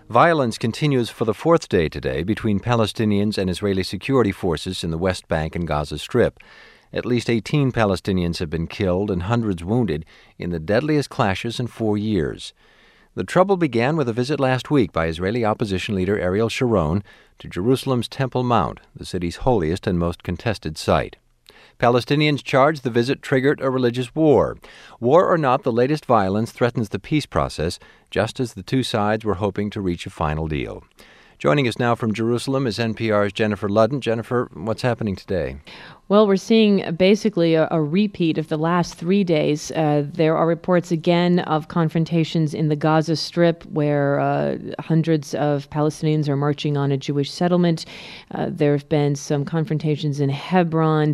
Violence continues for the fourth day today between Palestinians and Israeli security forces in the West Bank and Gaza Strip. At least 18 Palestinians have been killed and hundreds wounded in the deadliest clashes in 4 years. The trouble began with a visit last week by Israeli opposition leader Ariel Sharon to Jerusalem's Temple Mount, the city's holiest and most contested site. Palestinians charge the visit triggered a religious war. War or not, the latest violence threatens the peace process, just as the two sides were hoping to reach a final deal. Joining us now from Jerusalem is NPR's Jennifer Ludden. Jennifer, what's happening today? Well, we're seeing basically a repeat of the last 3 days. There are reports again of confrontations in the Gaza Strip where hundreds of Palestinians are marching on a Jewish settlement. There have been some confrontations in Hebron.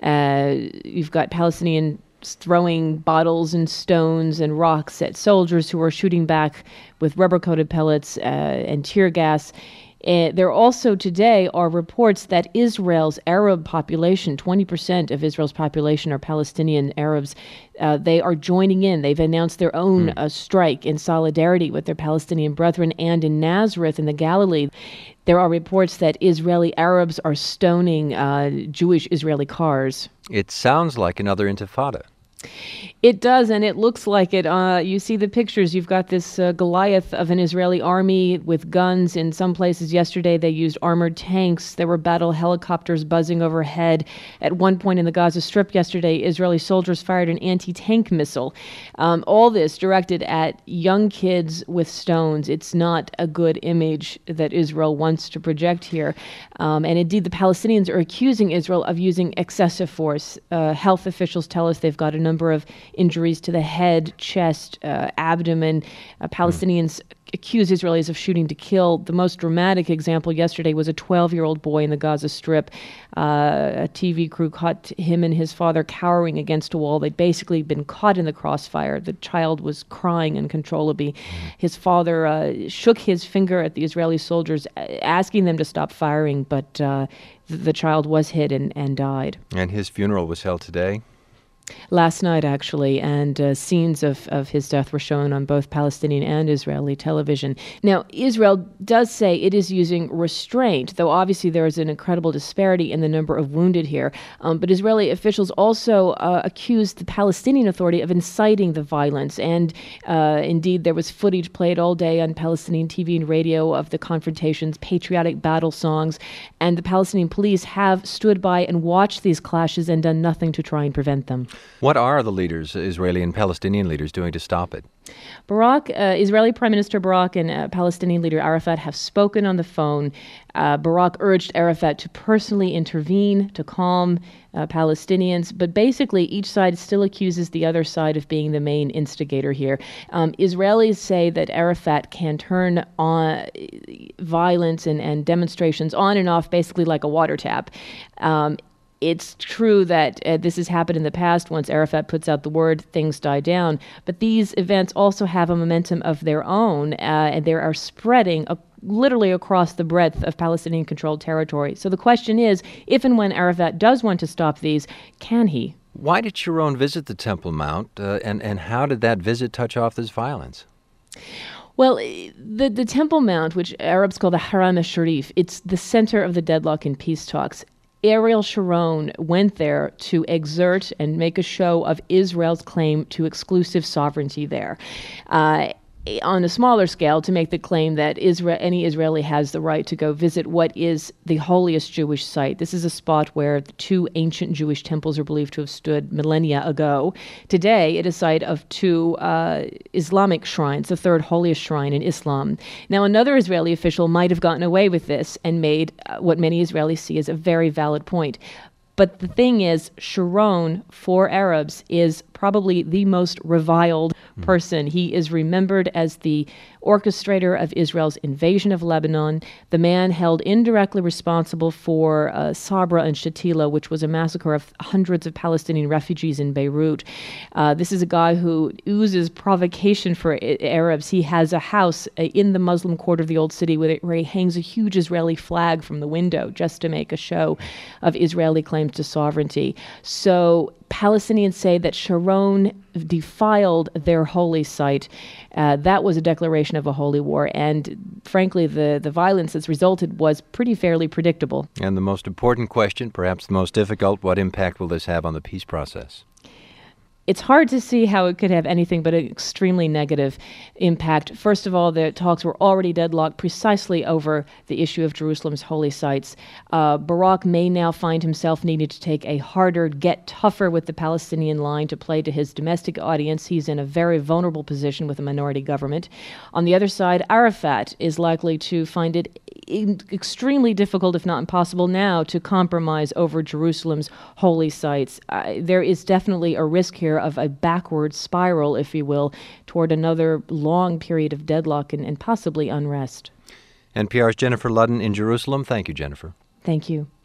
You've got Palestinian throwing bottles and stones and rocks at soldiers who are shooting back with rubber-coated pellets and tear gas. There also today are reports that Israel's Arab population, 20% of Israel's population are Palestinian Arabs. They are joining in. They've announced their own strike in solidarity with their Palestinian brethren. And in Nazareth in the Galilee, there are reports that Israeli Arabs are stoning Jewish Israeli cars. It sounds like another intifada. It does, and it looks like it. You see the pictures. You've got this Goliath of an Israeli army with guns. In some places yesterday, they used armored tanks. There were battle helicopters buzzing overhead. At one point in the Gaza Strip yesterday, Israeli soldiers fired an anti-tank missile. All this directed at young kids with stones. It's not a good image that Israel wants to project here. And indeed, the Palestinians are accusing Israel of using excessive force. Health officials tell us they've got a number of injuries to the head, chest, abdomen. Palestinians accuse Israelis of shooting to kill. The most dramatic example yesterday was a 12-year-old boy in the Gaza Strip. A TV crew caught him and his father cowering against a wall. They'd basically been caught in the crossfire. The child was crying uncontrollably. His father shook his finger at the Israeli soldiers, asking them to stop firing, but the child was hit and died. And his funeral was held today? Last night, actually, and scenes of his death were shown on both Palestinian and Israeli television. Now, Israel does say it is using restraint, though obviously there is an incredible disparity in the number of wounded here. But Israeli officials also accused the Palestinian Authority of inciting the violence. And indeed, there was footage played all day on Palestinian TV and radio of the confrontations, patriotic battle songs. And the Palestinian police have stood by and watched these clashes and done nothing to try and prevent them. What are the leaders, Israeli and Palestinian leaders, doing to stop it? Israeli Prime Minister Barak and Palestinian leader Arafat have spoken on the phone. Barak urged Arafat to personally intervene to calm Palestinians, but basically each side still accuses the other side of being the main instigator here. Israelis say that Arafat can turn on violence and demonstrations on and off basically like a water tap. It's true that this has happened in the past. Once Arafat puts out the word, things die down. But these events also have a momentum of their own, and they are spreading literally across the breadth of Palestinian-controlled territory. So the question is, if and when Arafat does want to stop these, can he? Why did Sharon visit the Temple Mount, and how did that visit touch off this violence? Well, the Temple Mount, which Arabs call the Haram al-Sharif, it's the center of the deadlock in peace talks. Ariel Sharon went there to exert and make a show of Israel's claim to exclusive sovereignty there. On a smaller scale, to make the claim that any Israeli has the right to go visit what is the holiest Jewish site. This is a spot where the two ancient Jewish temples are believed to have stood millennia ago. Today, it is a site of two Islamic shrines, the third holiest shrine in Islam. Now, another Israeli official might have gotten away with this and made what many Israelis see as a very valid point. But the thing is, Sharon, for Arabs, is probably the most reviled person. He is remembered as the orchestrator of Israel's invasion of Lebanon, the man held indirectly responsible for Sabra and Shatila, which was a massacre of hundreds of Palestinian refugees in Beirut. This is a guy who oozes provocation for Arabs. He has a house in the Muslim quarter of the Old City where he hangs a huge Israeli flag from the window just to make a show of Israeli claims to sovereignty. So Palestinians say that Sharon Sharon defiled their holy site, that was a declaration of a holy war. And frankly, the violence that's resulted was pretty fairly predictable. And the most important question, perhaps the most difficult, what impact will this have on the peace process? It's hard to see how it could have anything but an extremely negative impact. First of all, the talks were already deadlocked precisely over the issue of Jerusalem's holy sites. Barak may now find himself needing to take a harder, get tougher with the Palestinian line to play to his domestic audience. He's in a very vulnerable position with a minority government. On the other side, Arafat is likely to find it extremely difficult, if not impossible now, to compromise over Jerusalem's holy sites. There is definitely a risk here of a backward spiral, if you will, toward another long period of deadlock and possibly unrest. NPR's Jennifer Ludden in Jerusalem. Thank you, Jennifer. Thank you.